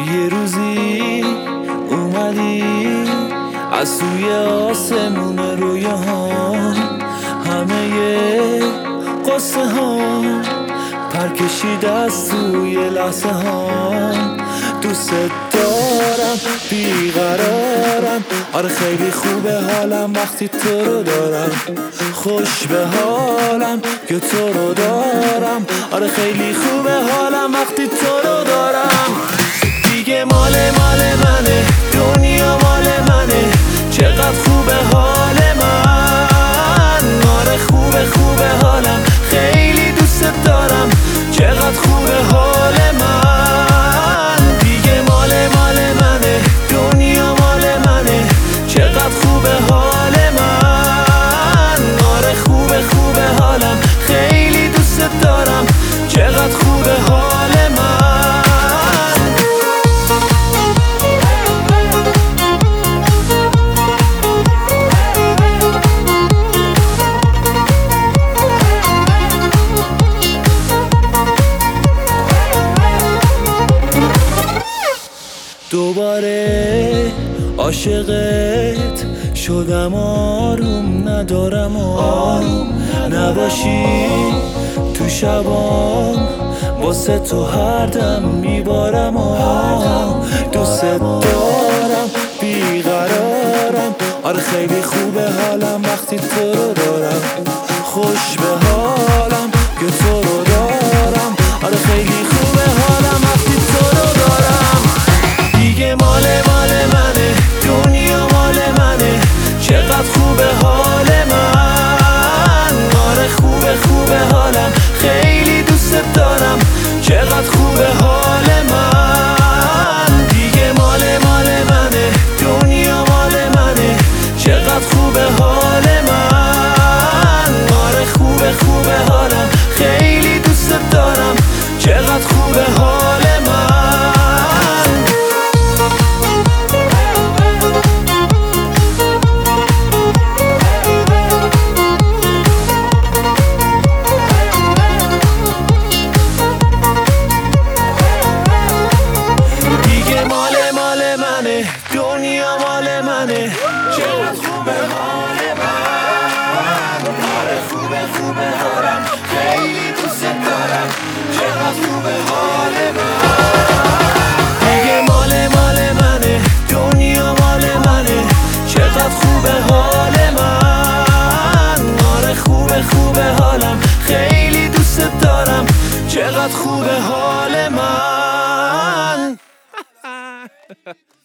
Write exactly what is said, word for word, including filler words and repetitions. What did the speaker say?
یه روزی اومدی از سوی آسمون رویاهام، همه قصه هام پر کشید از سوی لحظه هام. دوست دارم بیقرارم، آره خیلی خوبه حالم وقتی تو رو دارم. خوش به حالم که تو رو دارم، آره خیلی خوبه حالم وقتی تو رو دارم. دیگه مال مال منه، دنیا مال منه، چقدر خوبه حال من. آره خوبه خوبه حالم، خیلی دوست دارم، چقدر خوبه حال من. دیگه مال مال منه، دنیا مال منه، چقدر خوبه حال من. آره خوبه خوبه حالم، خیلی دوست دارم، چقدر خوبه حال من. دوباره عاشقت شدم، آروم ندارم، آروم نباشی تو شبام، واسه تو هر دم میبارم. دوست دارم بیقرارم، آره خیلی خوبه حالم وقتی تو رو دارم. خوش به حالم که تو رو دارم، آره خیلی خوبه حالم وقتی تو رو دارم. دیگه مال مال منه، دنیا مال منه، چقدر خوبه حال من. آره خوبه خوبه حالم، خیلی دوست دارم، چقدر خوبه حال من. دیگه مال مال منه، دنیا مال منه، چقدر خوبه حال من. آره خوبه خوبه حالم، خیلی دوست دارم، چقدر خوبه حال من. دنیا مال منه، چقدر خوبه حال من. آره خوبه خوبه حالم، خیلی دوست دارم، چقدر خوبه حال من. دیگه مال مال منه، دنیا مال منه، چقدر خوبه حال من. آره خوبه خوبه حالم، خیلی دوست دارم، چقدر خوبه حال من.